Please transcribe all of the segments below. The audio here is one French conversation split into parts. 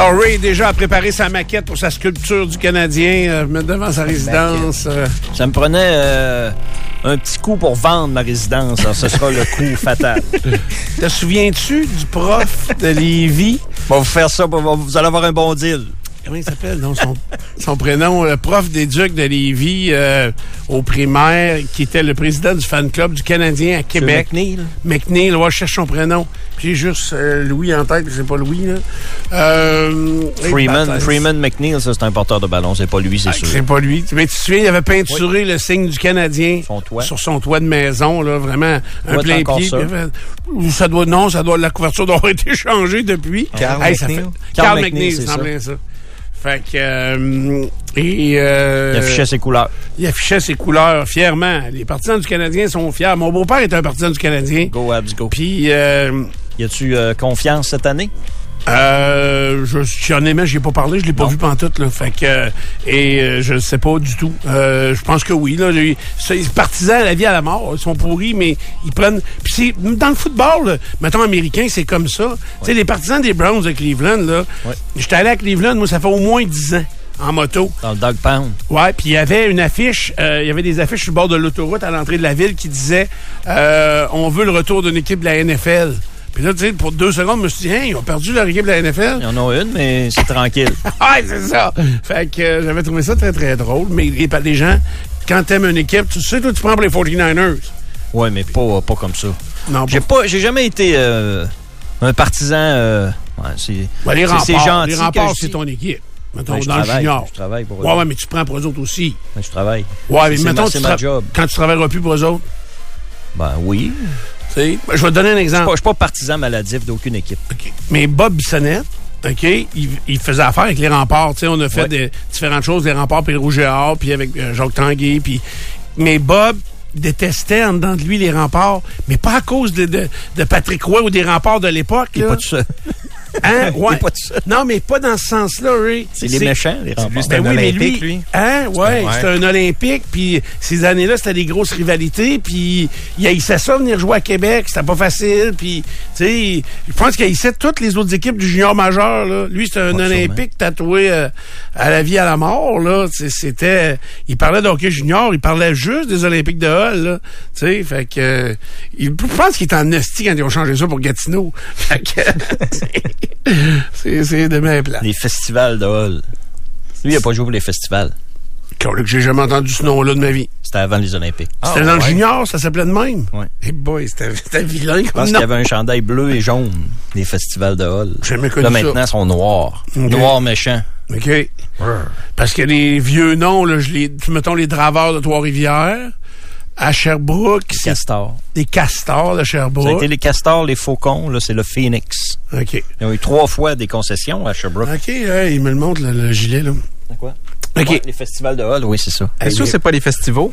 Alors, Ray, déjà, a préparé sa maquette pour sa sculpture du Canadien, mettre devant sa résidence. Ça me prenait un petit coup pour vendre ma résidence. Alors, ce sera le coup fatal. Te souviens-tu du prof de Lévis? On va vous faire ça, vous allez avoir un bon deal. Comment il s'appelle? Non, son prénom, le prof d'éduc de Lévis au primaire, qui était le président du fan club du Canadien à Québec. McNeil, ouais, je cherche son prénom. Puis j'ai juste Louis en tête, c'est pas Louis, là. Freeman McNeil, ça, c'est un porteur de ballon. C'est pas lui, c'est sûr. C'est pas lui. Mais tu te souviens, il avait peinturé le signe du Canadien sur son toit de maison, là, vraiment un plein pied. La couverture doit avoir été changée depuis. Carl McNeil, ça semblait ça. Fait que... il affichait ses couleurs. Il affichait ses couleurs fièrement. Les partisans du Canadien sont fiers. Mon beau-père est un partisan du Canadien. Go Habs, go. Puis... y a-tu confiance cette année? Honnêtement, j'y ai pas parlé, je l'ai pas vu pantoute, là. Fait que, je sais pas du tout. Je pense que oui, là. Les partisans à la vie à la mort, ils sont pourris, mais ils prennent, puis dans le football, là, mettons américain, c'est comme ça. Ouais. Tu sais, les partisans des Browns de Cleveland, là. Ouais. J'étais allé à Cleveland, moi, ça fait au moins 10 ans. En moto. Dans le Dog Pound. Ouais, puis il y avait une affiche, il y avait des affiches sur le bord de l'autoroute à l'entrée de la ville qui disaient on veut le retour d'une équipe de la NFL. Puis là, tu sais, pour 2 secondes, je me suis dit, ils ont perdu leur équipe de la NFL. Il y en a une, mais c'est tranquille. Ouais, c'est ça. Fait que j'avais trouvé ça très, très drôle. Mais les gens, quand t'aimes une équipe, tu sais, toi, tu prends pour les 49ers. Ouais, mais pas comme ça. Non, j'ai jamais été un partisan. Les remparts, c'est gentil. Les remparts, c'est ton équipe. Mettons, dans le junior. Je travaille pour eux. Ouais, mais tu prends pour eux autres aussi. Ouais, je travaille. Ouais, mais mettons, c'est ma job. Quand tu travailleras plus pour eux autres. Ben oui. Je vais te donner un exemple. Je suis pas partisan maladif d'aucune équipe. Okay. Mais Bob Bissonnette, OK, il faisait affaire avec les remparts. On a fait différentes choses, les remparts, puis le Rouge et Or, puis avec Jacques Tanguay. Mais Bob détestait en dedans de lui les remparts, mais pas à cause de Patrick Roy ou des remparts de l'époque. Il n'est pas tout seul. Hein? Ouais. Pas tout seul. Non, mais pas dans ce sens-là, Ray. C'est les méchants, les remparts. C'était un olympique, lui. Hein? Ouais, c'était un olympique. Puis ces années-là, c'était des grosses rivalités. Puis il haïssait ça, venir jouer à Québec. C'était pas facile. Puis, tu sais, je pense qu'il haïssait toutes les autres équipes du junior majeur, là. Lui, c'était un olympique tatoué à la vie à la mort, là. C'était... Il parlait de hockey junior. Il parlait juste des Olympiques de Hull, là. Tu sais, fait que... Je pense qu'il était en esti quand ils ont changé ça pour Gatineau. Fait que... c'est de mes plans. Les festivals de Hull. Lui, il n'a pas joué pour les festivals. Que j'ai jamais entendu ce nom-là de ma vie. C'était avant les Olympiques. C'était dans le junior, ça s'appelait de même? Oui. Eh boy, c'était vilain. Je pense qu'il y avait un chandail bleu et jaune, les festivals de Hull. J'ai jamais connu ça. Là, maintenant, ils sont noirs. Okay. Noirs méchants. OK. Parce que les vieux noms, là, mettons les Draveurs de Trois-Rivières, à Sherbrooke, les Castors. Des Castors de Sherbrooke. Ça a été les Castors, les Faucons, là, c'est le Phoenix. OK. Ils ont eu 3 fois des concessions à Sherbrooke. OK, il me le montre, le gilet, là. C'est quoi? OK. Ouais, les festivals de Hull, oui, c'est ça. Est-ce que c'est pas les festivals?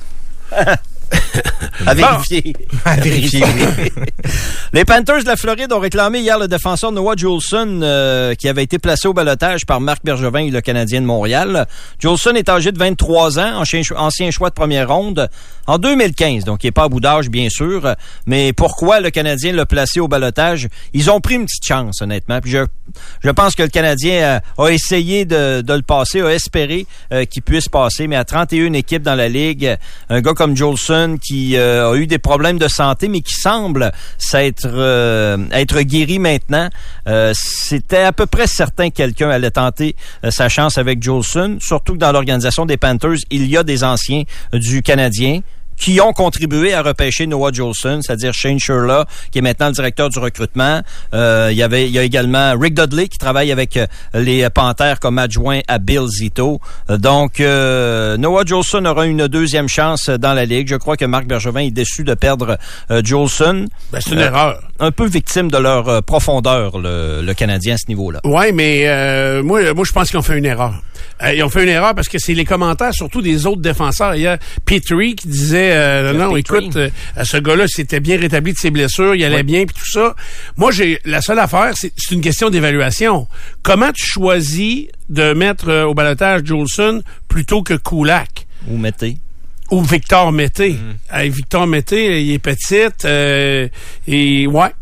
À vérifier. À vérifier, oui. Les Panthers de la Floride ont réclamé hier le défenseur Noah Juulsen qui avait été placé au ballottage par Marc Bergevin et le Canadien de Montréal. Juulsen est âgé de 23 ans, ancien choix de première ronde en 2015, donc il n'est pas à bout d'âge, bien sûr. Mais pourquoi le Canadien l'a placé au ballottage? Ils ont pris une petite chance, honnêtement. Puis je pense que le Canadien a essayé de le passer, a espéré qu'il puisse passer, mais à 31 équipes dans la Ligue, un gars comme Juulsen qui a eu des problèmes de santé, mais qui semble être guéri maintenant. C'était à peu près certain que quelqu'un allait tenter sa chance avec Juulsen, surtout que dans l'organisation des Panthers, il y a des anciens du Canadien qui ont contribué à repêcher Noah Juulsen, c'est-à-dire Shane Churla, qui est maintenant le directeur du recrutement. Il y a également Rick Dudley, qui travaille avec les Panthers comme adjoint à Bill Zito. Donc, Noah Juulsen aura une deuxième chance dans la Ligue. Je crois que Marc Bergevin est déçu de perdre Juulsen. Ben, c'est une erreur. Un peu victime de leur profondeur, le Canadien, à ce niveau-là. Oui, mais moi, je pense qu'ils ont fait une erreur. Ils ont fait une erreur parce que c'est les commentaires, surtout des autres défenseurs. Il y a Petrie qui disait écoute, ce gars-là s'était bien rétabli de ses blessures, il allait bien puis tout ça. Moi, la seule affaire, c'est une question d'évaluation. Comment tu choisis de mettre au ballottage Juulsen plutôt que Kulak? Ou Mété. Ou Victor Mété. Victor Mété, il est petit. Et ouais,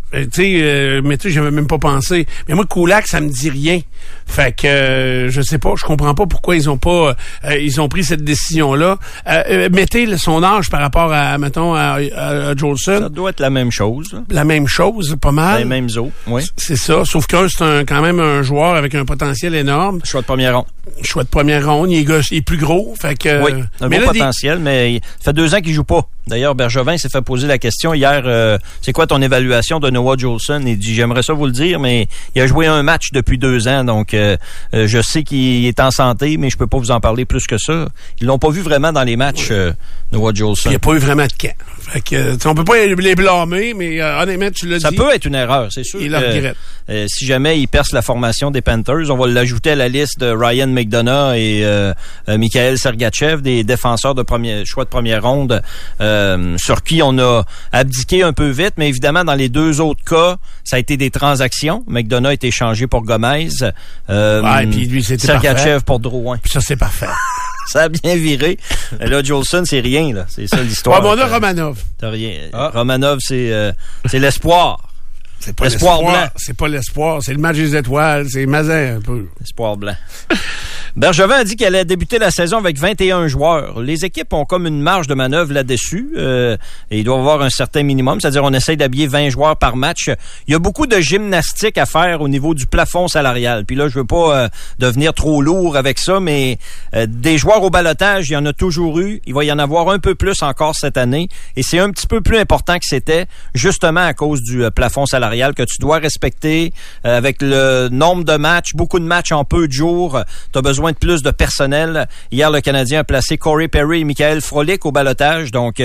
Mais tu sais, j'avais même pas pensé. Mais moi, Kulak, ça me dit rien. Fait que je sais pas, je comprends pas pourquoi ils ont pris cette décision-là. Mettez son âge par rapport à, mettons, à Jolson. Ça doit être la même chose. Là. La même chose, pas mal. Les mêmes eaux, oui. C'est ça. Sauf qu'un, c'est quand même un joueur avec un potentiel énorme. Choix de première ronde. Choix de première ronde. Il est plus gros. Fait que. Oui, un beau potentiel, mais ça fait 2 ans qu'il joue pas. D'ailleurs, Bergevin s'est fait poser la question hier, c'est quoi ton évaluation de Noah Jolson? Il dit, j'aimerais ça vous le dire, mais il a joué un match depuis 2 ans, donc je sais qu'il est en santé, mais je peux pas vous en parler plus que ça. Ils l'ont pas vu vraiment dans les matchs, Noah Jolson. Il n'y a pas eu vraiment de camp. Fait que, on peut pas les blâmer, mais honnêtement, tu l'as dit. Ça peut être une erreur, c'est sûr. Il le regrette. Si jamais il perce la formation des Panthers, on va l'ajouter à la liste de Ryan McDonough et Mikhail Sergachev, des défenseurs de choix de première ronde, sur qui on a abdiqué un peu vite, mais évidemment, dans les 2 autres cas, ça a été des transactions. McDonough a été échangé pour Gomez. Puis lui, c'était Sergachev pour Drouin. Puis ça, c'est parfait. Ça a bien viré. Là, Jolson, c'est rien, là. C'est ça l'histoire. On a Romanov. T'as rien. Romanov, c'est l'espoir. C'est pas l'espoir blanc. C'est pas l'espoir. C'est le match des étoiles. C'est Mazin, un peu. L'espoir blanc. Bergevin a dit qu'elle allait débuter la saison avec 21 joueurs. Les équipes ont comme une marge de manœuvre là-dessus. Et il doit y avoir un certain minimum. C'est-à-dire, on essaye d'habiller 20 joueurs par match. Il y a beaucoup de gymnastique à faire au niveau du plafond salarial. Puis là, je veux pas devenir trop lourd avec ça, mais des joueurs au ballottage, il y en a toujours eu. Il va y en avoir un peu plus encore cette année. Et c'est un petit peu plus important que c'était, justement à cause du plafond salarial que tu dois respecter avec le nombre de matchs, beaucoup de matchs en peu de jours. Tu as besoin de plus de personnel. Hier, le Canadien a placé Corey Perry et Michael Frolik au ballottage. Donc,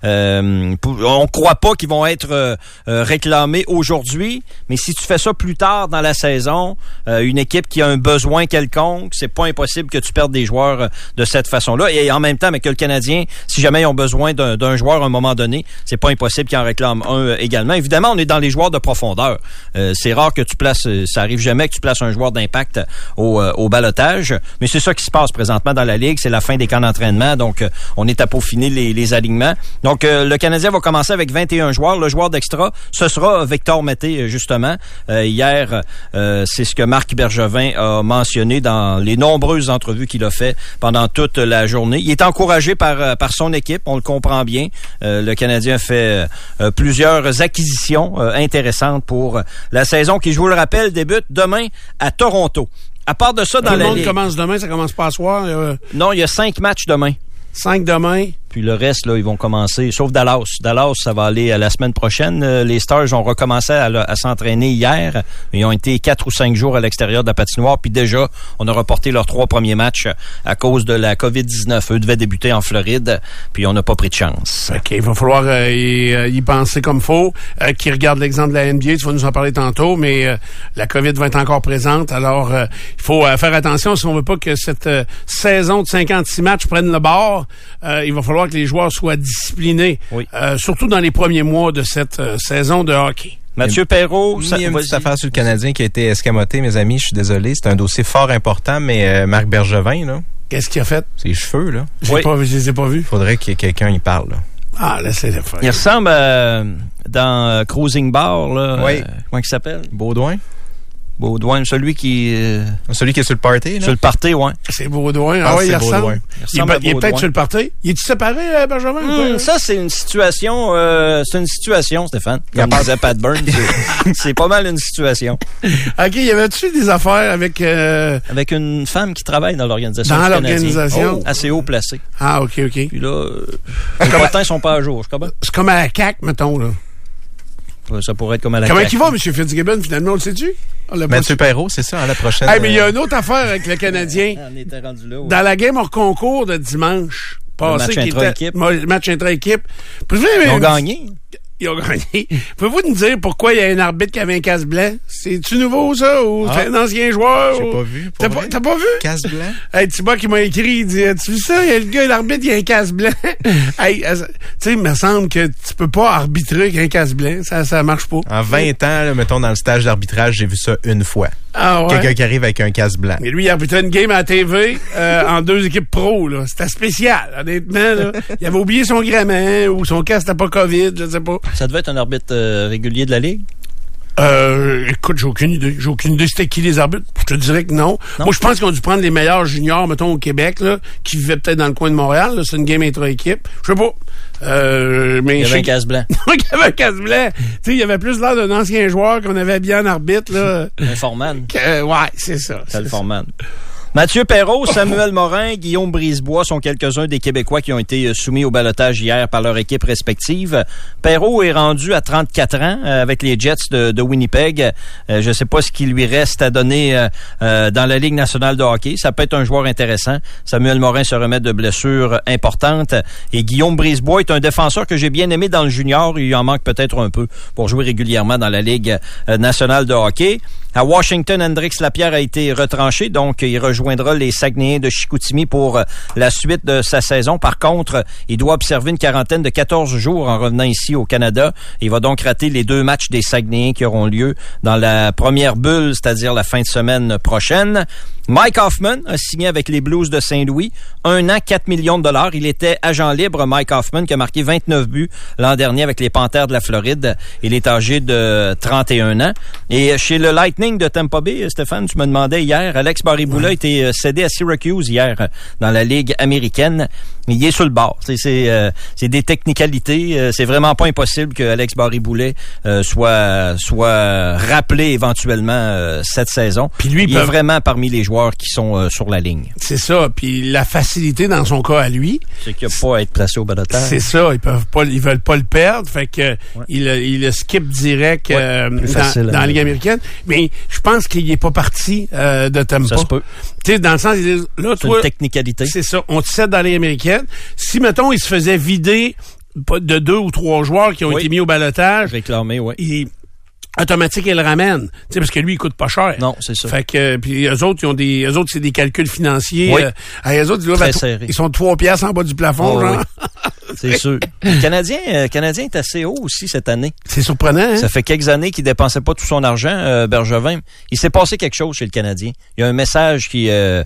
on croit pas qu'ils vont être réclamés aujourd'hui. Mais si tu fais ça plus tard dans la saison, une équipe qui a un besoin quelconque, c'est pas impossible que tu perdes des joueurs de cette façon-là. Et en même temps, mais que le Canadien, si jamais ils ont besoin d'un joueur à un moment donné, c'est pas impossible qu'ils en réclament un également. Évidemment, on est dans les joueurs de profondeur. C'est rare que tu places, ça arrive jamais que tu places un joueur d'impact au ballottage, mais c'est ça qui se passe présentement dans la Ligue. C'est la fin des camps d'entraînement, donc on est à peaufiner les alignements. Donc, le Canadien va commencer avec 21 joueurs. Le joueur d'extra, ce sera Victor Mété, justement. Hier, c'est ce que Marc Bergevin a mentionné dans les nombreuses entrevues qu'il a fait pendant toute la journée. Il est encouragé par son équipe, on le comprend bien. Le Canadien fait plusieurs acquisitions intéressantes pour la saison qui, je vous le rappelle, débute demain à Toronto. À part de ça, dans la Ligue... Tout le monde commence demain, ça commence pas à soir. Non, il y a 5 matchs demain. 5 demain. Puis le reste, là, ils vont commencer, sauf Dallas. Dallas, ça va aller à la semaine prochaine. Les Stars ont recommencé à s'entraîner hier. Ils ont été 4 ou 5 jours à l'extérieur de la patinoire. Puis déjà, on a reporté leurs 3 premiers matchs à cause de la COVID-19. Eux devaient débuter en Floride, puis on n'a pas pris de chance. OK, il va falloir y penser comme faut. Qui regarde l'exemple de la NBA, tu vas nous en parler tantôt, mais la COVID va être encore présente. Alors, il faut faire attention si on veut pas que cette saison de 56 matchs prenne le bord. Il va falloir que les joueurs soient disciplinés, oui. Surtout dans les premiers mois de cette saison de hockey. Mathieu Perrault, il y a une petite affaire sur le Canadien qui a été escamotée, mes amis, je suis désolé, c'est un dossier fort important, mais Marc Bergevin, là... Qu'est-ce qu'il a fait? Ses cheveux, là. Je les ai pas vus. Faudrait que quelqu'un y parle, là. Ah, laissez-le faire. Il ressemble dans Cruising Bar, là. Oui. Comment il s'appelle? Baudouin, celui qui est sur le party, là? Sur le party, ouais. C'est Baudouin. Ah oui, il ressemble. Il est peut-être sur le party. Il est-tu séparé, Benjamin? Ça, c'est une situation, Stéphane. Comme disait Pat Burns. C'est pas mal une situation. OK, y avait-tu des affaires avec... Avec une femme qui travaille dans l'organisation. Dans l'organisation? Assez haut placé. Ah, OK. Puis là, les potins sont pas à jour, je comprends. C'est comme à la CAQ, mettons, là. Ça pourrait être comme à la Comment CAQ. il va, M. Fitzgibbon, finalement, on le sait-tu? Mathieu Perrault, c'est ça, la prochaine... mais il y a une autre affaire avec le Canadien. On était rendu là, ouais. Dans la game hors concours de dimanche passé, match intra-équipe. Ils ont gagné. Ils ont gagné. Pouvez-vous nous dire pourquoi il y a un arbitre qui avait un casque blanc? C'est-tu nouveau, ça? Ou c'est un ancien joueur? J'ai pas vu. T'as pas vu? Casque blanc? Hey, Thibaut qui m'a écrit, il dit, as-tu vu ça? Il y a le gars, l'arbitre, il a un casque blanc. Hey, tu sais, il me semble que tu peux pas arbitrer avec un casque blanc. Ça marche pas. En 20 ans, là, mettons, dans le stage d'arbitrage, j'ai vu ça une fois. Ah ouais? Quelqu'un qui arrive avec un casque blanc. Mais lui, il arbitrait une game à la TV en 2 équipes pro, là. C'était spécial, honnêtement, là. Il avait oublié son gréement ou son casque n'était pas COVID, je sais pas. Ça devait être un arbitre régulier de la Ligue? Écoute, j'ai aucune idée. C'était qui les arbitres? Je te dirais que non. Moi, je pense qu'ils ont dû prendre les meilleurs juniors, mettons, au Québec, là, qui vivaient peut-être dans le coin de Montréal. Là. C'est une game intra-équipe. Je sais pas. Mais il y avait un casse-blanc. Il y avait un casse-blanc. Tu sais, il y avait plus l'air d'un ancien joueur qu'on avait bien en arbitre, là. Un foreman. Ouais, c'est ça. C'est le foreman. Mathieu Perreault, Samuel Morin, Guillaume Brisebois sont quelques-uns des Québécois qui ont été soumis au ballottage hier par leur équipe respective. Perreault est rendu à 34 ans avec les Jets de Winnipeg. Je ne sais pas ce qu'il lui reste à donner dans la Ligue nationale de hockey. Ça peut être un joueur intéressant. Samuel Morin se remet de blessures importantes. Et Guillaume Brisebois est un défenseur que j'ai bien aimé dans le junior. Il en manque peut-être un peu pour jouer régulièrement dans la Ligue nationale de hockey. À Washington, Hendrix Lapierre a été retranché, donc il rejoindra les Saguenayens de Chicoutimi pour la suite de sa saison. Par contre, il doit observer une quarantaine de 14 jours en revenant ici au Canada. Il va donc rater les 2 matchs des Saguenayens qui auront lieu dans la première bulle, c'est-à-dire la fin de semaine prochaine. Mike Hoffman a signé avec les Blues de Saint-Louis. 1 an, 4 millions de dollars. Il était agent libre, Mike Hoffman, qui a marqué 29 buts l'an dernier avec les Panthères de la Floride. Il est âgé de 31 ans. Et chez le Lightning de Tampa Bay, Stéphane, tu me demandais hier, Alex Barré-Boulet a été cédé à Syracuse hier dans la Ligue américaine. Il est sur le bord. C'est des technicalités. C'est vraiment pas impossible que Alex Barré-Boulet soit rappelé éventuellement cette saison. Puis lui, il est vraiment parmi les joueurs qui sont sur la ligne. C'est ça. Puis la facilité dans son cas à lui, c'est qu'il n'a pas à être placé au balotage. C'est ça. Ils veulent pas le perdre. Fait que il le skip direct dans la Ligue américaine. Mais je pense qu'il n'est pas parti de Tampa. Ça se peut. Tu sais, dans le sens, là, c'est une technicalité. C'est ça. On te cède dans la Ligue américaine. Si, mettons, il se faisait vider de 2 ou 3 joueurs qui ont été mis au balotage, réclamé, oui. Automatique, il le ramène. Tu sais, parce que lui, il coûte pas cher. Non, c'est ça. Fait que, puis eux autres, c'est des calculs financiers. Oui. Eux autres, très serré. Ils sont 3 piastres en bas du plafond, genre. Oui. C'est sûr. Le Canadien est assez haut aussi cette année. C'est surprenant, hein? Ça fait quelques années qu'il dépensait pas tout son argent, Bergevin. Il s'est passé quelque chose chez le Canadien. Il y a un message qui a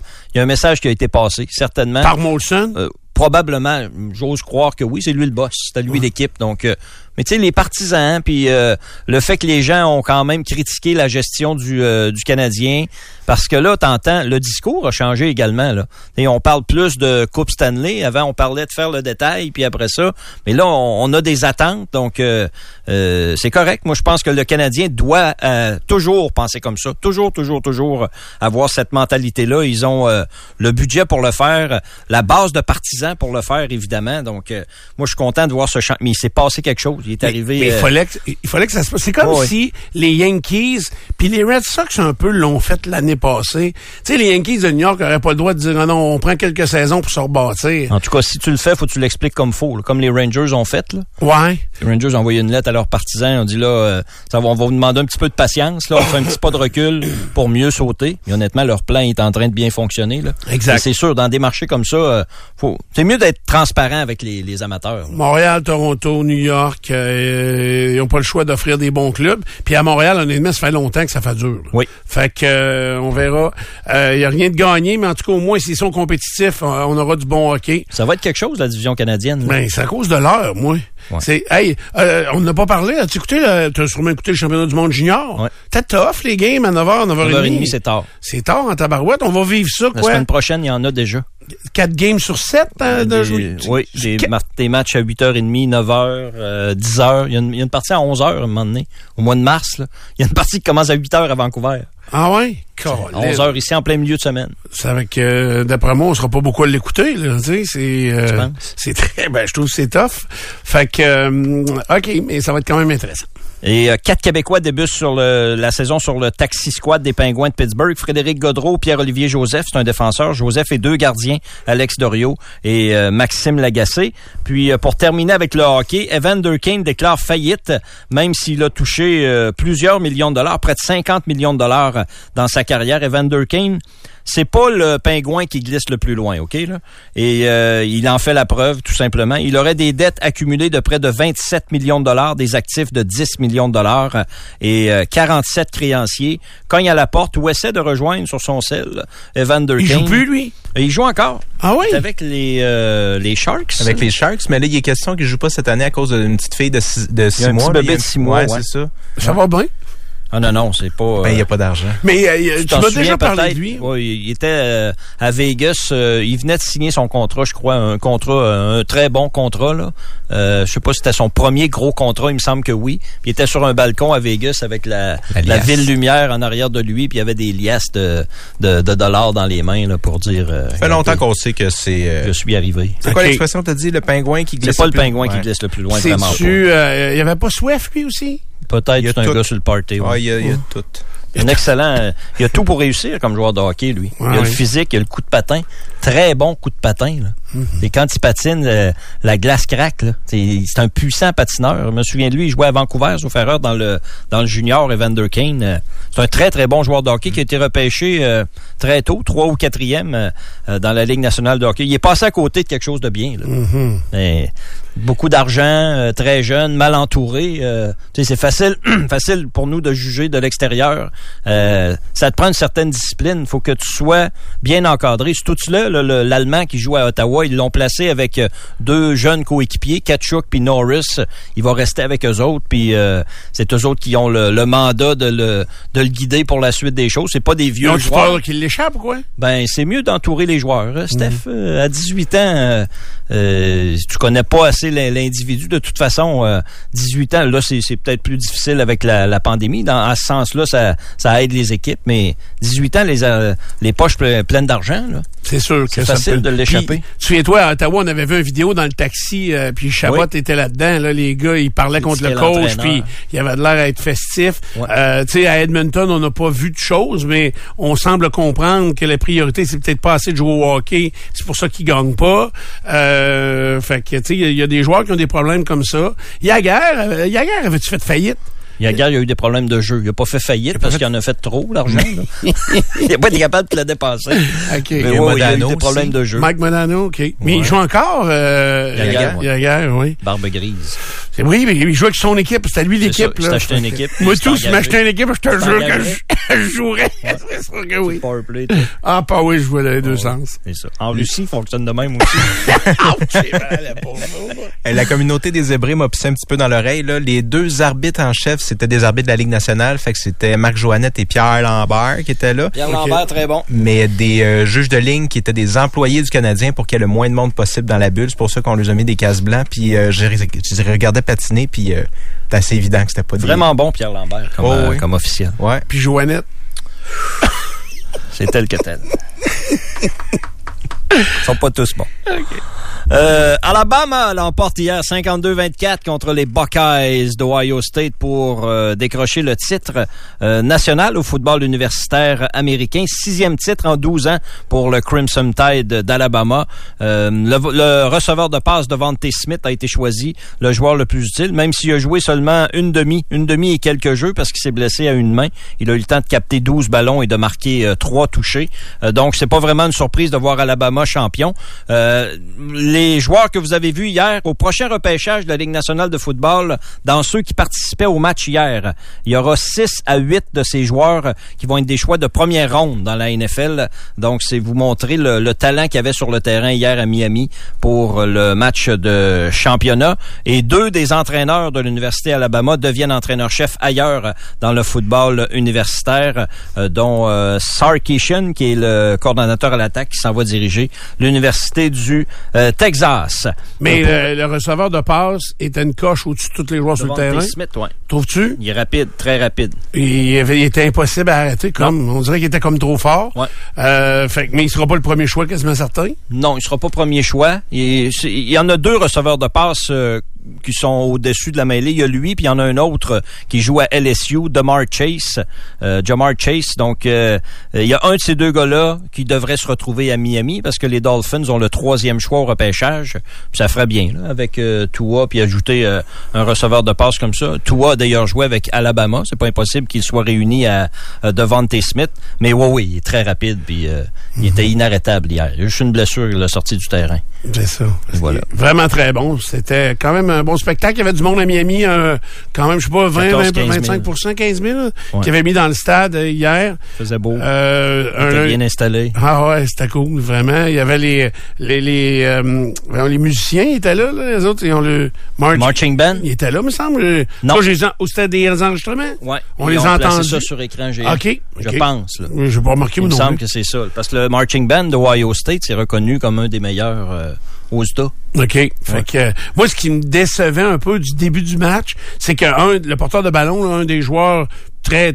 été passé, certainement. Par Molson? Probablement, j'ose croire que oui, c'est lui le boss, c'est lui l'équipe. Donc, mais tu sais, les partisans, puis le fait que les gens ont quand même critiqué la gestion du Canadien, parce que là, t'entends, le discours a changé également. Là, et on parle plus de Coupe Stanley. Avant, on parlait de faire le détail, puis après ça, mais là, on a des attentes, donc c'est correct. Moi, je pense que le Canadien doit toujours penser comme ça, toujours avoir cette mentalité-là. Ils ont le budget pour le faire, la base de partisans pour le faire, évidemment. Donc, moi, je suis content de voir ce champ. Mais il s'est passé quelque chose. Il est arrivé... Mais il fallait que ça se passe. C'est comme si les Yankees puis les Red Sox un peu l'ont fait l'année passée. Tu sais, les Yankees de New York n'auraient pas le droit de dire « Non, on prend quelques saisons pour se rebâtir. » En tout cas, si tu le fais, faut que tu l'expliques comme faut. Là, comme les Rangers ont fait. Là. Ouais. Les Rangers ont envoyé une lettre à leurs partisans. On dit là, on va vous demander un petit peu de patience. Là, on fait un petit pas de recul pour mieux sauter. Et honnêtement, leur plan est en train de bien fonctionner. Là. Exact. Et c'est sûr, dans des marchés comme ça, c'est mieux d'être transparent avec les amateurs. Là. Montréal, Toronto, New York, ils n'ont pas le choix d'offrir des bons clubs. Puis à Montréal, honnêtement, ça fait longtemps que ça fait dur. Là. Oui. Fait que on verra. Il n'y a rien de gagné, mais en tout cas, au moins, s'ils sont compétitifs, on aura du bon hockey. Ça va être quelque chose, la division canadienne. Là. Ben, c'est à cause de l'heure, moi. Ouais. C'est, on n'a pas parlé. T'as sûrement écouté le championnat du monde junior. Ouais. T'as tough, les games à 9h, 9h30. C'est tard. C'est tard en tabarouette. On va vivre ça, quoi. La semaine prochaine, il y en a déjà. 4 games sur 7 de jouer. Oui, des matchs à 8h30, 9h, 10h. Il y a une partie à 11h, à un moment donné, au mois de mars. Là. Il y a une partie qui commence à 8h à Vancouver. Ah ouais? 11h ici, en plein milieu de semaine. C'est avec, d'après moi, on sera pas beaucoup à l'écouter, là, tu sais, c'est très, je trouve que c'est tough. Fait que, OK, mais ça va être quand même intéressant. Et 4 Québécois débutent sur la saison sur le taxi squad des Pingouins de Pittsburgh. Frédéric Gaudreau, Pierre-Olivier Joseph, c'est un défenseur. Joseph et 2 gardiens, Alex Doriot et Maxime Lagacé. Puis pour terminer avec le hockey, Evander Kane déclare faillite, même s'il a touché plusieurs millions de dollars, près de 50 millions de dollars dans sa carrière. Evander Kane, c'est pas le pingouin qui glisse le plus loin, OK, là? Et il en fait la preuve, tout simplement. Il aurait des dettes accumulées de près de 27 millions de dollars, des actifs de 10 millions de dollars et 47 créanciers. Cogne à la porte ou essaie de rejoindre sur son cell Evander Kane. Il joue plus, lui? Il joue encore. Ah oui? C'est avec les Sharks. Avec les Sharks, mais là, il est question qu'il joue pas cette année à cause d'une petite fille de 6 mois. Un petit bébé de 6 mois, ouais, c'est ça. Ça va bien? Ah non, c'est pas... Ben, il n'y a pas d'argent. Mais tu m'as déjà parlé de lui. Oui, il était à Vegas. Il venait de signer son contrat, je crois, un très bon contrat, là. Je sais pas si c'était son premier gros contrat, il me semble que oui. Puis il était sur un balcon à Vegas avec la ville lumière en arrière de lui, puis il y avait des liasses de dollars dans les mains, là, pour dire... ça fait longtemps qu'on sait que c'est... je suis arrivé. C'est quoi l'expression que tu as dit, le pingouin qui glisse? C'est pas le pingouin qui glisse le plus loin, vraiment pas. Il y avait pas Swift, lui aussi? Peut-être c'est un gars sur le party. Ouais, il y a tout. Un excellent... il a tout pour réussir comme joueur de hockey, lui. Ouais, il a le physique, il a le coup de patin. Très bon coup de patin, là. Et quand il patine, la glace craque, là. C'est un puissant patineur. Je me souviens de lui, il jouait à Vancouver, sauf erreur, dans le junior Evander Kane. C'est un très, très bon joueur de hockey qui a été repêché très tôt, 3 ou 4e dans la Ligue nationale de hockey. Il est passé à côté de quelque chose de bien, là. Et beaucoup d'argent, très jeune, mal entouré. C'est facile pour nous de juger de l'extérieur. Ça te prend une certaine discipline. Il faut que tu sois bien encadré. C'est là, l'Allemand qui joue à Ottawa, ils l'ont placé avec 2 jeunes coéquipiers, Tkachuk puis Norris. Il va rester avec eux autres, puis c'est eux autres qui ont le mandat de le guider pour la suite des choses. C'est pas des vieux joueurs. Peur qu'il l'échappe ou quoi? Ben, c'est mieux d'entourer les joueurs. Steph, à 18 ans, tu connais pas assez l'individu. De toute façon, 18 ans, là, c'est peut-être plus difficile avec la pandémie. À ce sens-là, ça aide les équipes, mais 18 ans, les poches pleines d'argent, là. C'est sûr que c'est facile de l'échapper. Souviens-toi, à Ottawa, on avait vu une vidéo dans le taxi, puis Chabot était là-dedans. Là, les gars, ils parlaient contre le coach, puis il avait de l'air à être festif. Ouais. Tu sais, à Edmonton, on n'a pas vu de choses, mais on semble comprendre que la priorité, c'est peut-être pas assez de jouer au hockey. C'est pour ça qu'ils gagnent pas. Fait que, tu sais, il y a des joueurs qui ont des problèmes comme ça. Jagger, avais-tu fait faillite? Jagger, il a eu des problèmes de jeu. Il n'a pas fait faillite parce qu'il en a fait trop, l'argent. Il n'a pas été capable de le dépenser. OK. Mais il a eu des problèmes de jeu. Mike Modano, OK. Mais il joue encore, Jagger, oui. Barbe grise. Oui, mais il joue avec son équipe. C'était lui l'équipe. Il s'est acheté une équipe. Moi, tout, si m'achetais une équipe, je te jure que je jouerais. C'est sûr que oui. Powerplay. Ah, pas oui, je jouais dans les deux sens. C'est ça. En Russie, il fonctionne de même aussi. La communauté des Zébrés m'a pissé un petit peu dans l'oreille, là. Les 2 arbitres en chef, c'était des arbitres de la Ligue nationale, fait que c'était Marc Joannette et Pierre Lambert qui étaient là. Pierre Lambert, très bon. Mais des juges de ligne qui étaient des employés du Canadien pour qu'il y ait le moins de monde possible dans la bulle. C'est pour ça qu'on leur a mis des cases blancs. Puis je regardais patiner, puis c'est assez évident que c'était pas vraiment bon, Pierre Lambert, comme officiel. Ouais. Puis Joannette. C'est tel que tel. Ils sont pas tous bons. Okay. Alabama l'emporte hier 52-24 contre les Buckeyes d'Ohio State pour décrocher le titre national au football universitaire américain. 6e titre en 12 ans pour le Crimson Tide d'Alabama. Le receveur de passe Devonte Smith a été choisi le joueur le plus utile, même s'il a joué seulement une demi et quelques jeux parce qu'il s'est blessé à une main. Il a eu le temps de capter 12 ballons et de marquer 3 touchés. Donc, c'est pas vraiment une surprise de voir Alabama champion. Les joueurs que vous avez vus hier au prochain repêchage de la Ligue nationale de football, dans ceux qui participaient au match hier, il y aura 6 à 8 de ces joueurs qui vont être des choix de première ronde dans la NFL. Donc, c'est vous montrer le talent qu'il y avait sur le terrain hier à Miami pour le match de championnat. Et 2 des entraîneurs de l'Université Alabama deviennent entraîneurs-chefs ailleurs dans le football universitaire, dont Sarkisian, qui est le coordonnateur à l'attaque, qui s'en va diriger l'Université du Texas. Mais le receveur de passe était une coche au-dessus de tous les joueurs sur le terrain. Smith, ouais. Trouves-tu? Il est rapide, très rapide. Il était impossible à arrêter. On dirait qu'il était comme trop fort. Ouais. Mais il sera pas le premier choix, quasiment certain. Non, il sera pas premier choix. Il y en a 2 receveurs de passe qui sont au-dessus de la mêlée. Il y a lui, puis il y en a un autre qui joue à LSU, Jamar Chase. Donc, il y a un de ces 2 gars-là qui devrait se retrouver à Miami parce que les Dolphins ont le 3e choix au repêchage. Puis ça ferait bien, là, avec Tua, puis ajouter un receveur de passe comme ça. Tua a d'ailleurs joué avec Alabama. C'est pas impossible qu'il soit réuni à Devonte Smith. Mais oui, il est très rapide, puis il était inarrêtable hier. Il a juste une blessure, il a sorti du terrain. C'est ça. Voilà. Vraiment très bon. C'était quand même un bon spectacle. Il y avait du monde à Miami, quand même, je sais pas, 25%, 15 000, qui avait mis dans le stade hier. Faisait beau. Était bien installé. Ah ouais, c'était cool, vraiment. Il y avait les musiciens, ils étaient là, les autres, ils ont le Marching Band. Ils étaient là, me semble. Non. C'était des enregistrements? Ouais. On les a entendus. C'est ça sur écran géant. OK. Je pense, là. Je n'ai pas remarqué, Il me semble que c'est ça. Parce que le Marching Band de Ohio State, c'est reconnu comme un des meilleurs aux États. OK. Fait que, moi, ce qui me décevait un peu du début du match, c'est que le porteur de ballon, là, un des joueurs très,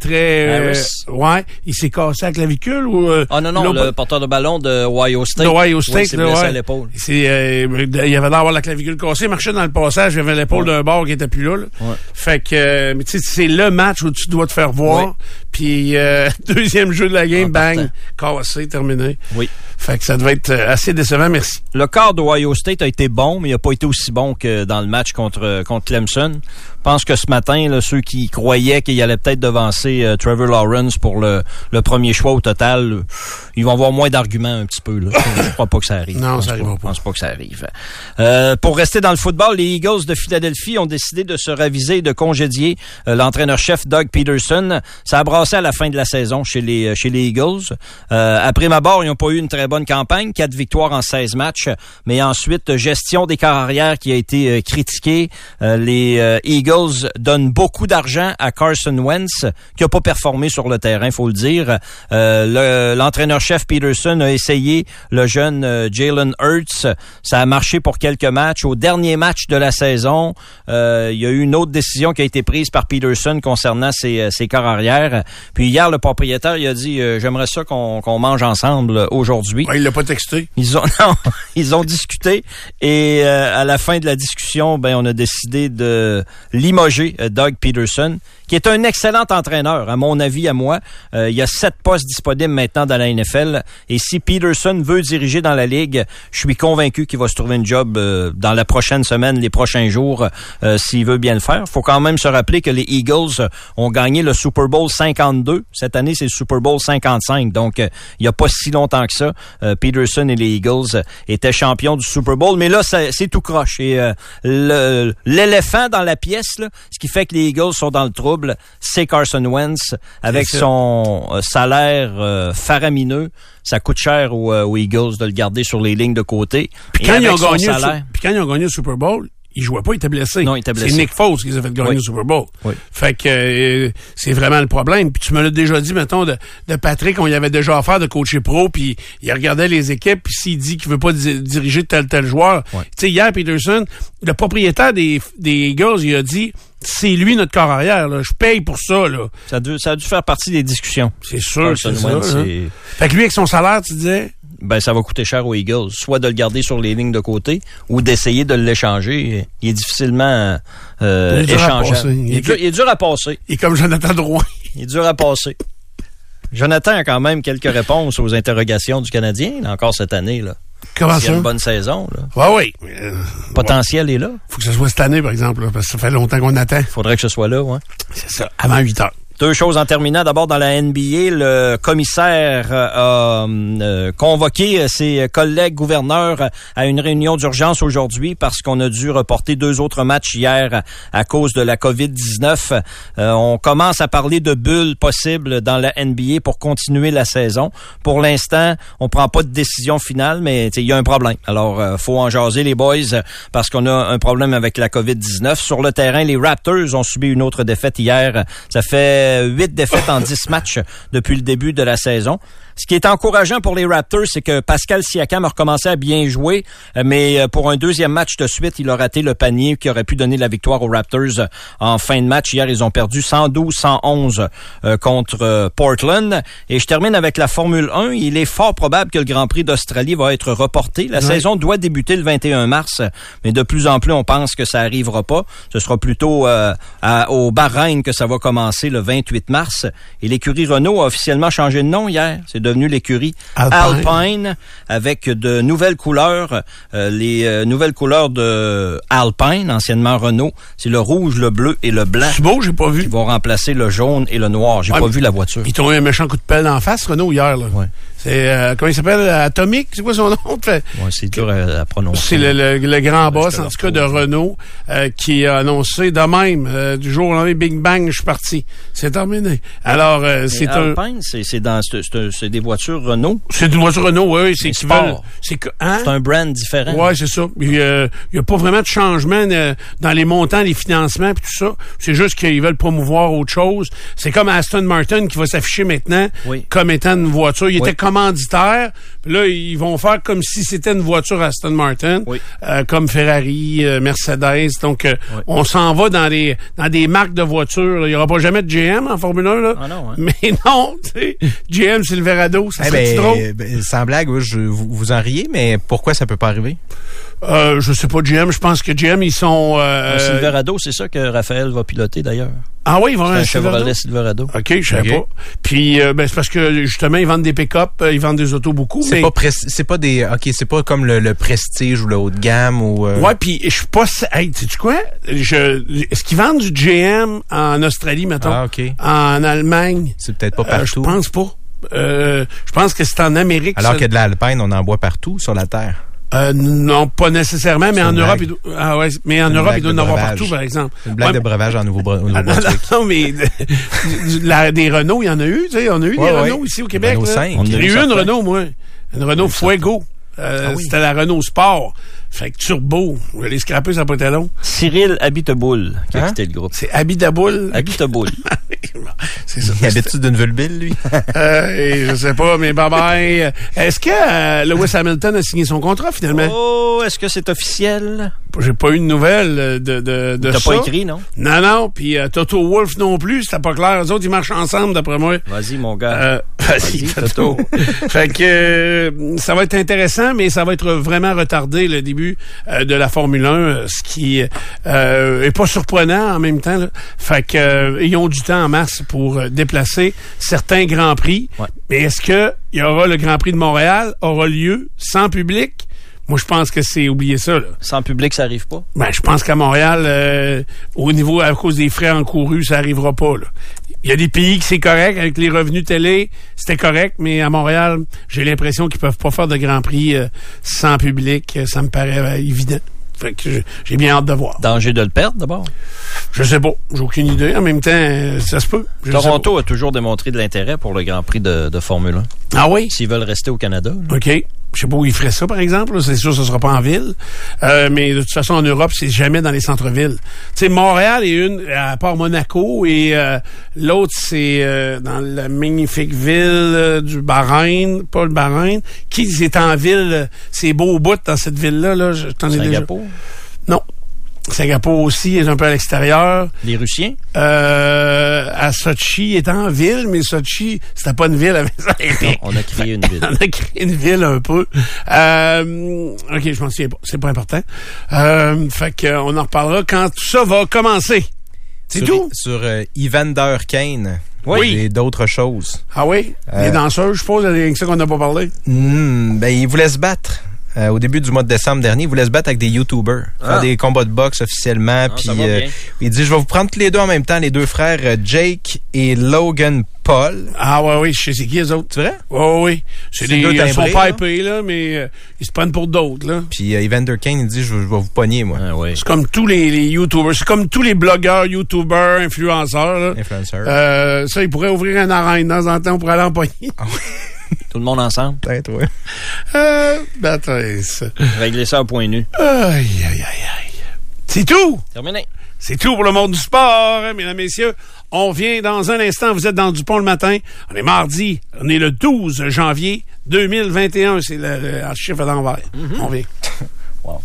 il s'est cassé la clavicule ou... non, le porteur de ballon de Ohio State. Il s'est blessé à l'épaule. Il avait l'air d'avoir la clavicule cassée, il marchait dans le passage, il avait l'épaule d'un bord qui était plus là. Ouais. Fait que, mais tu sais, c'est le match où tu dois te faire voir. Puis, deuxième jeu de la game, bang, cassé, terminé. Oui. Fait que ça devait être assez décevant, merci. Le quart d'Ohio State a été bon, mais il n'a pas été aussi bon que dans le match contre Clemson. Je pense que ce matin, là, ceux qui croyaient qu'il allait peut-être devancer Trevor Lawrence pour le premier choix au total, ils vont avoir moins d'arguments un petit peu. Là. Je crois pas que ça arrive. Non, ça arrivera pas. Je pense pas que ça arrive. Pour rester dans le football, les Eagles de Philadelphie ont décidé de se raviser et de congédier l'entraîneur-chef Doug Peterson. Ça a brassé à la fin de la saison chez les Eagles. Après ma barre, ils n'ont pas eu une très bonne campagne, 4 victoires en 16 matchs, mais ensuite, gestion des carrières qui a été critiquée. Les Eagles donnent beaucoup d'argent à Carson Wentz, qui a pas performé sur le terrain, faut le dire. L'entraîneur-chef Peterson a essayé le jeune Jalen Hurts. Ça a marché pour quelques matchs. Au dernier match de la saison, il y a eu une autre décision qui a été prise par Peterson concernant ses carrières. Puis hier, le propriétaire, il a dit j'aimerais ça qu'on mange ensemble aujourd'hui. Ouais, il l'a pas texté. Ils ont discuté et à la fin de la discussion, on a décidé de limoger Doug Peterson, qui est un excellent entraîneur, à mon avis, à moi. Il y a 7 postes disponibles maintenant dans la NFL. Et si Peterson veut diriger dans la Ligue, je suis convaincu qu'il va se trouver une job dans la prochaine semaine, les prochains jours, s'il veut bien le faire. Il faut quand même se rappeler que les Eagles ont gagné le Super Bowl 52. Cette année, c'est le Super Bowl 55. Donc, il n'y a pas si longtemps que ça. Peterson et les Eagles étaient champions du Super Bowl. Mais là, c'est tout croche. Et l'éléphant dans la pièce, là, ce qui fait que les Eagles sont dans le trouble, c'est Carson Wentz avec son salaire faramineux. Ça coûte cher aux Eagles de le garder sur les lignes de côté. Puis quand ils ont gagné le Super Bowl, il jouait pas, il était blessé. Non, il était blessé. C'est Nick Foles qui les a fait gagner le Super Bowl. Oui. Fait que c'est vraiment le problème. Puis tu me l'as déjà dit, mettons, de Patrick, on y avait déjà affaire de coacher pro, puis il regardait les équipes, puis s'il dit qu'il veut pas diriger tel joueur. Tu sais, hier, Peterson, le propriétaire des Eagles, il a dit, c'est lui notre corps arrière, là. Je paye pour ça, là. Ça a dû faire partie des discussions. C'est sûr, c'est ça. Hein? Fait que lui, avec son salaire, tu disais... ça va coûter cher aux Eagles. Soit de le garder sur les lignes de côté ou d'essayer de l'échanger. Il est difficilement échangeable. Il est dur à passer. Il est comme Jonathan Drouin. Il est dur à passer. Jonathan a quand même quelques réponses aux interrogations du Canadien, là, encore cette année, là. Comment ça? Il y a une bonne saison, là. Oui. Le potentiel est là. Faut que ce soit cette année, par exemple, là, parce que ça fait longtemps qu'on attend. Il faudrait que ce soit là, ouais. C'est ça, avant 8 heures. Deux choses en terminant. D'abord, dans la NBA, le commissaire a convoqué ses collègues gouverneurs à une réunion d'urgence aujourd'hui parce qu'on a dû reporter 2 autres matchs hier à cause de la COVID-19. On commence à parler de bulles possibles dans la NBA pour continuer la saison. Pour l'instant, on prend pas de décision finale, mais il y a un problème. Alors, faut en jaser, les boys, parce qu'on a un problème avec la COVID-19. Sur le terrain, les Raptors ont subi une autre défaite hier. Ça fait 8 défaites en 10 matchs depuis le début de la saison. Ce qui est encourageant pour les Raptors, c'est que Pascal Siakam a recommencé à bien jouer, mais pour un deuxième match de suite, il a raté le panier qui aurait pu donner la victoire aux Raptors en fin de match. Hier, ils ont perdu 112-111 contre Portland. Et je termine avec la Formule 1. Il est fort probable que le Grand Prix d'Australie va être reporté. La saison doit débuter le 21 mars, mais de plus en plus, on pense que ça arrivera pas. Ce sera plutôt au Bahreïn que ça va commencer le 28 mars. Et l'écurie Renault a officiellement changé de nom hier. C'est devenu l'écurie Alpine avec de nouvelles couleurs. Les nouvelles couleurs de Alpine, anciennement Renault, c'est le rouge, le bleu et le blanc. C'est beau, j'ai pas vu. Qui vont remplacer le jaune et le noir. J'ai pas vu la voiture. Ils t'ont eu un méchant coup de pelle en face, Renault, hier. Là. Ouais. C'est, comment il s'appelle? Atomic, c'est quoi son nom? Ouais, c'est dur à prononcer. C'est le grand boss, en tout cas, de Renault, qui a annoncé de même, du jour au lendemain, Big Bang, je suis parti. C'est terminé. Alors, c'est Alpine, c'est des voitures Renault. C'est une voiture Renault, oui, c'est qu'ils veulent. C'est un brand différent. Ouais, c'est ça. Il y a pas vraiment de changement dans les montants, les financements puis tout ça. C'est juste qu'ils veulent promouvoir autre chose. C'est comme Aston Martin qui va s'afficher maintenant comme étant une voiture. Il était commanditaire. Puis là, ils vont faire comme si c'était une voiture Aston Martin, comme Ferrari, Mercedes. Donc, on s'en va dans des marques de voitures. Il n'y aura pas jamais de GM en Formule 1, là. Ah non, hein? Mais non, tu sais, GM Silverado, ça serait drôle. Sans blague, vous en riez, mais pourquoi ça peut pas arriver? Je sais pas, GM, je pense que GM, ils sont... Silverado, c'est ça que Raphaël va piloter, d'ailleurs. Ah oui, ils vont avoir un Chevrolet Silverado. OK, je savais pas. Puis, c'est parce que, justement, ils vendent des pick-up, ils vendent des autos beaucoup, c'est pas comme le Prestige ou le haut de gamme ou... Ouais, puis je suis pas... Hey, sais-tu quoi? Est-ce qu'ils vendent du GM en Australie, mettons? Ah, OK. En Allemagne? C'est peut-être pas partout. Je pense pas. Je pense que c'est en Amérique. Alors que de l'Alpine, on en voit partout sur la Terre. Non, pas nécessairement, mais en Europe, il doit en avoir partout, par exemple. Une blague de breuvage en Nouveau-Brunswick. Non, mais des Renault, il y en a eu, tu sais, on a eu des Renault ici au Québec. Renault 5. J'ai eu une Renault, moi. Une Renault Fuego. C'était la Renault Sport. Fait que turbo. Je l'ai scrappé, ça n'a pas été long. Cyril Abitaboul qui a quitté le groupe. C'est Abitaboul? Abitaboul. C'est ça. Il habite-tu d'une vulbille, lui? Je sais pas, mais bye-bye. Est-ce que Lewis Hamilton a signé son contrat, finalement? Oh, est-ce que c'est officiel? J'ai pas eu de nouvelles de T'as ça. pas écrit, non? Non. Puis Toto Wolff non plus, c'était pas clair. Les autres, ils marchent ensemble, d'après moi. Vas-y, mon gars. Vas-y, Toto. Fait que ça va être intéressant, mais ça va être vraiment retardé, le début de la Formule 1, ce qui est pas surprenant en même temps, là. Fait que ils ont du temps en mars pour déplacer certains grands prix. Ouais. Mais est-ce que il y aura le Grand Prix de Montréal aura lieu sans public? Moi, je pense que c'est oublier ça, là. Sans public, ça arrive pas? Ben, je pense qu'à Montréal, au niveau, à cause des frais encourus, ça arrivera pas, là. Il y a des pays que c'est correct, avec les revenus télé, c'était correct, mais à Montréal, j'ai l'impression qu'ils peuvent pas faire de Grand Prix sans public. Ça me paraît évident. Fait que j'ai bien hâte de voir. Danger de le perdre, d'abord? Je sais pas. J'ai aucune idée. En même temps, ça se peut. Toronto a toujours démontré de l'intérêt pour le Grand Prix de Formule 1. Ah oui? S'ils veulent rester au Canada. Là. OK. Je sais pas où ils feraient ça, par exemple. Là. C'est sûr que ce sera pas en ville. Mais de toute façon, en Europe, c'est jamais dans les centres-villes. Tu sais, Montréal est une, à part Monaco, et l'autre, c'est dans la magnifique ville du Bahreïn, pas le Bahreïn. Qui est en ville, c'est beau bout dans cette ville-là. Là, je t'en ai déjà. Singapour? Non. Singapour aussi est un peu à l'extérieur. Les Russiens? À Sochi est en ville, mais Sochi, c'était pas une ville avec ça. Non, on a créé une ville. On a créé une ville un peu. OK, je m'en souviens pas. C'est pas important. Fait qu'on en reparlera quand tout ça va commencer. C'est tout? Sur Evander Kane. Oui. Et d'autres choses. Ah oui? Les danseurs, je suppose, c'est ça qu'on n'a pas parlé. Ben, il voulait se battre. Au début du mois de décembre dernier, il voulait se battre avec des YouTubers, faire des combats de boxe officiellement. Puis il dit, je vais vous prendre tous les deux en même temps, les deux frères Jake et Logan Paul. Ah oui, je sais c'est qui les autres. C'est vrai? Oui. Ils sont pas épais, là, mais ils se prennent pour d'autres, là. Puis Evander Kane, il dit, je vais vous pogner, moi. Ah, oui. C'est comme tous les YouTubers, c'est comme tous les blogueurs, YouTubers, influenceurs, là. Influenceurs. Ça, ils pourraient ouvrir un arène. Dans un temps, on pourrait aller en pogner. Ah oui. Tout le monde ensemble? Peut-être, oui. Régler ça à point nu. Aïe. C'est tout! Terminé. C'est tout pour le monde du sport, hein, mesdames et messieurs. On vient dans un instant. Vous êtes dans Dupont le matin. On est mardi. On est le 12 janvier 2021. C'est le chiffre à l'envers. On vient.